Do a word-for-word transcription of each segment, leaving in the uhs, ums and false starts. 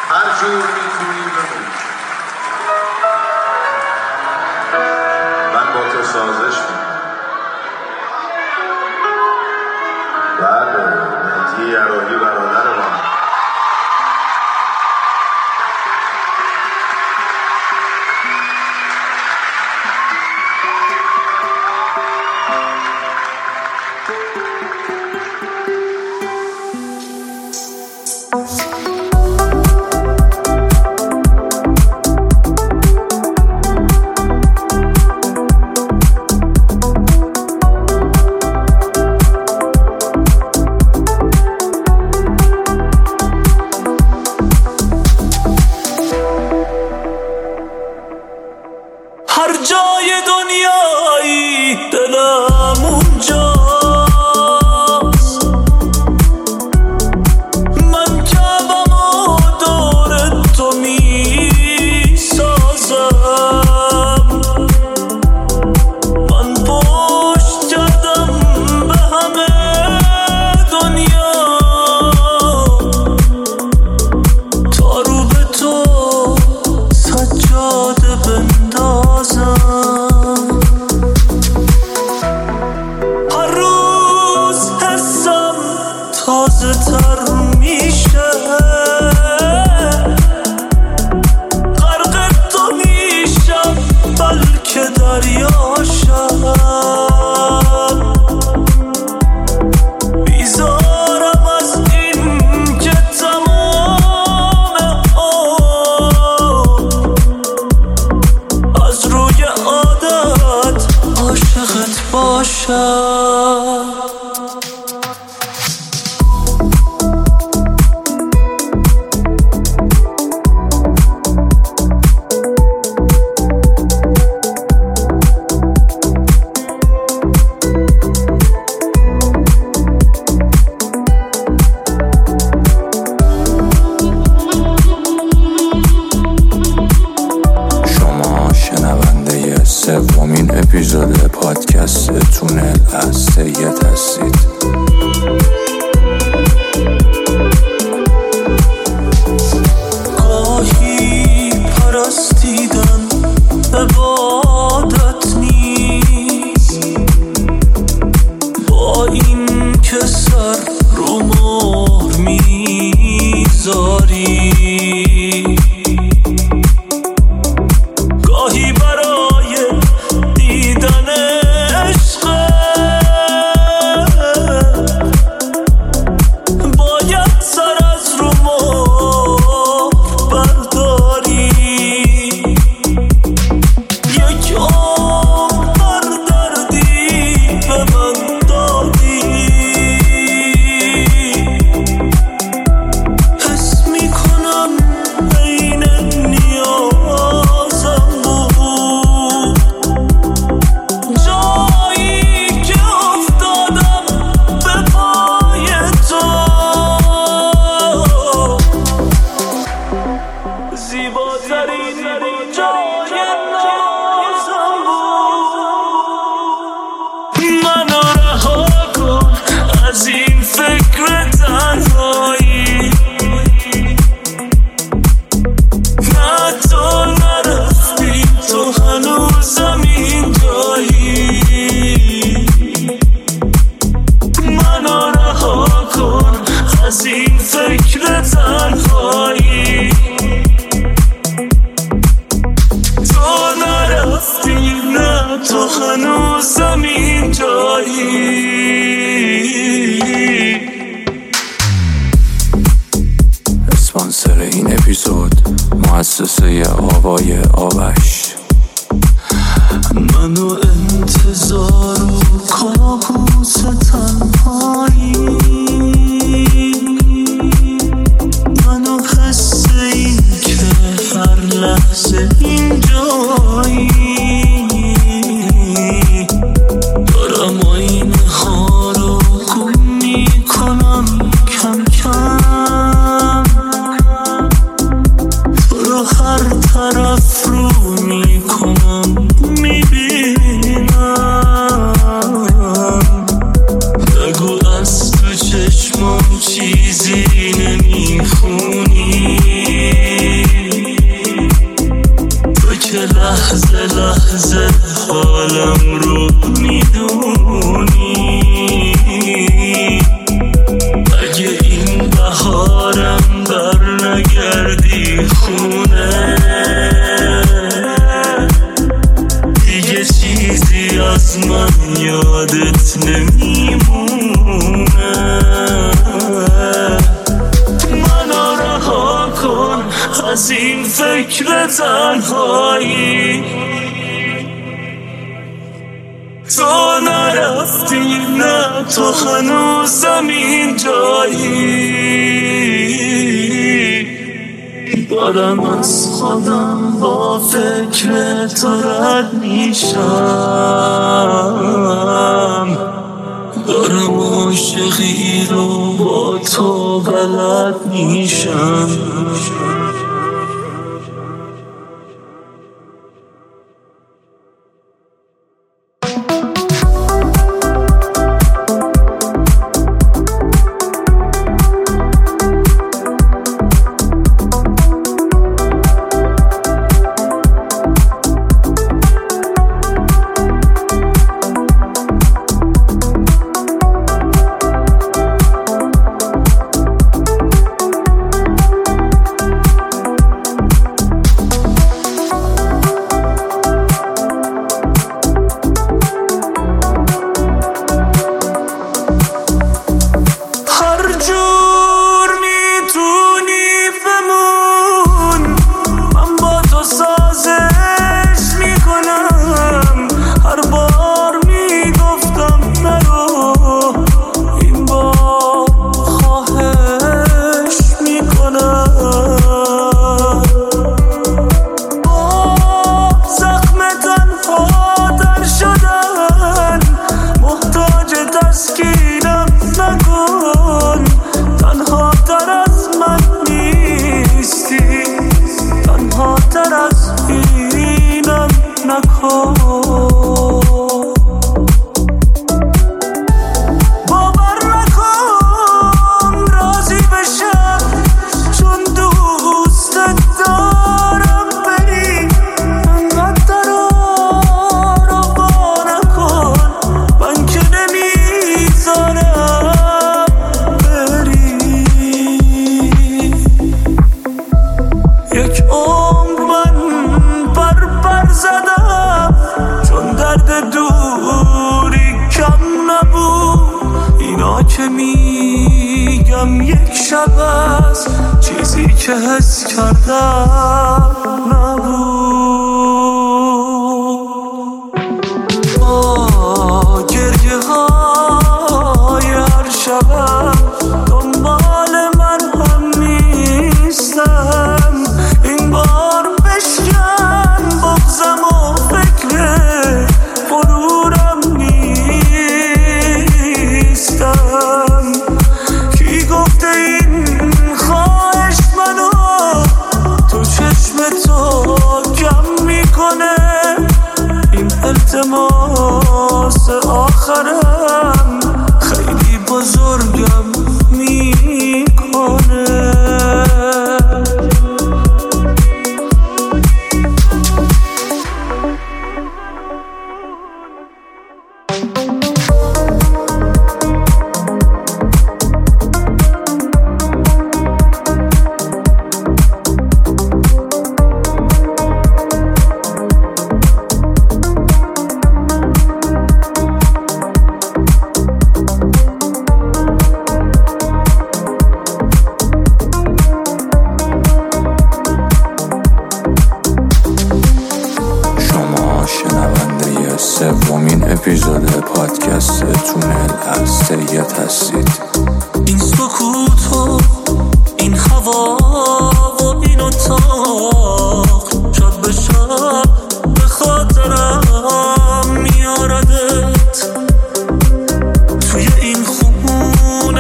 هر جور میتونی بمون. من با تو سازش میکنم. بله، مهدی عراقی برادر من. هر جای دنیایی دلم اونجاست. من کعبم و دور تو می سازم. من پشت کردم به همه دنیا تا رو به تو سجاده بندازم. هر روز حسم تازه تر میشه. غرق تو میشم بلکه دریاشم. بیزارم از این که تمام عمر از روی عادت عاشقت باشم. سومین اپیزود پادکست تونل از سید هستید. گاهی پرستیدن عبادت نیست. با این که سر رو مهر میذاری. گاهی برای دیدن عشق باید سر از رو مهر برداری. یک عمر دردی به من دادی. حس میکنم عین نیازم بود. جایی که افتادم به پای تو زیباترین جای نازم بود. منو رها کن از این فکر تنهایی. نه تو نرفتی، تو هنوزم اینجایی. منو رها کن از این فکر تنهایی. تو نرفتی، نه تو هنوزم اینجایی. اسپانسر این اپیزود مؤسسه آوای آوش. منو انتظار و کابوس تنهایی. منو حس این که هر لحظه اینجایی. دارم آینه ها رو گم میکنم کم کم. تو رو هر طرف رو میکنم میبینم. بگو از تو چه از این فکر تنهایی. تو نرفتی، نه تو هنوزم این جایی. دارم از خودم با فکر تو رد میشم. دارم عاشقی رو با تو بلد میشم. میگم یک شب از چیزی که حس کردم نبود. با گریه های هر شبم دنبال من هم نیستم. این بار بشکن بغضم و فکر غرورم نیستم. کی گفته این خواهش منو تو چشم تو کم میکنه؟ این التماس آخرم خیلی بزرگم میکنه. سومین اپیزود پادکست تونل از سید هستید. این سکوت و این هوا و این اتاق شب به شب به خاطرم میاردت. توی این خونه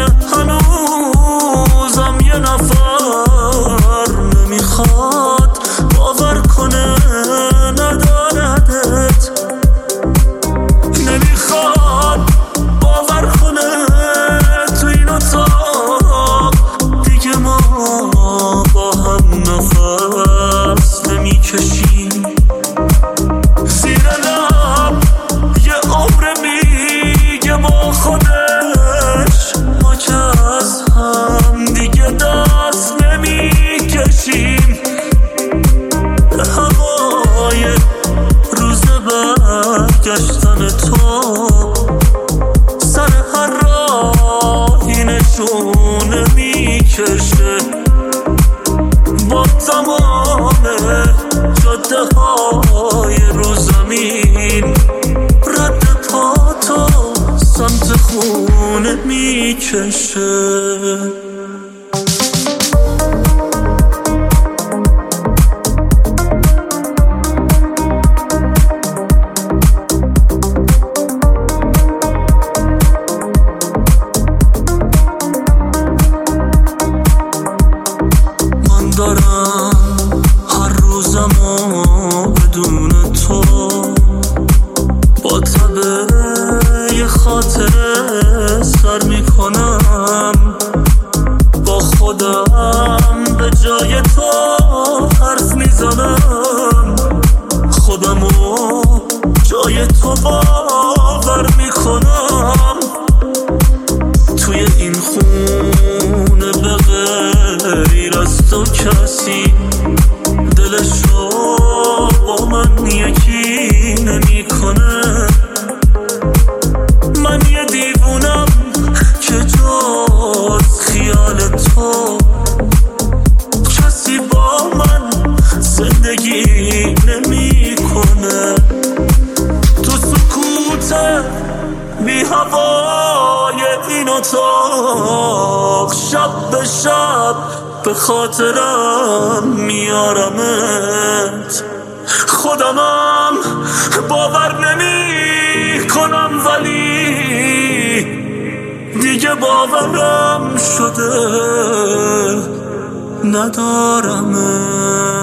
هنوزم یه نفر نمیخواد باور کنه نداردت. نمیخواد باور کنه توی تمام جاده های رو زمین رد پاتو سمت خونه میکشه. دارم هر روزمو بدون تو با تبه یه خاطره سر میکنم، با خودم به جای تو حرف میزنم، خودمو جای تو باور میکنم. توی این خونه به غیر از تو کسی دلشو با من یکی نمیکنه. من یه دیوونم که جز خیال تو کسی با من زندگی نمیکنه. تو سکوت بی هوای این اتاق شب به شب به خاطرم میارمت. خودمم باور نمی کنم ولی دیگه باورم شده ندارمت.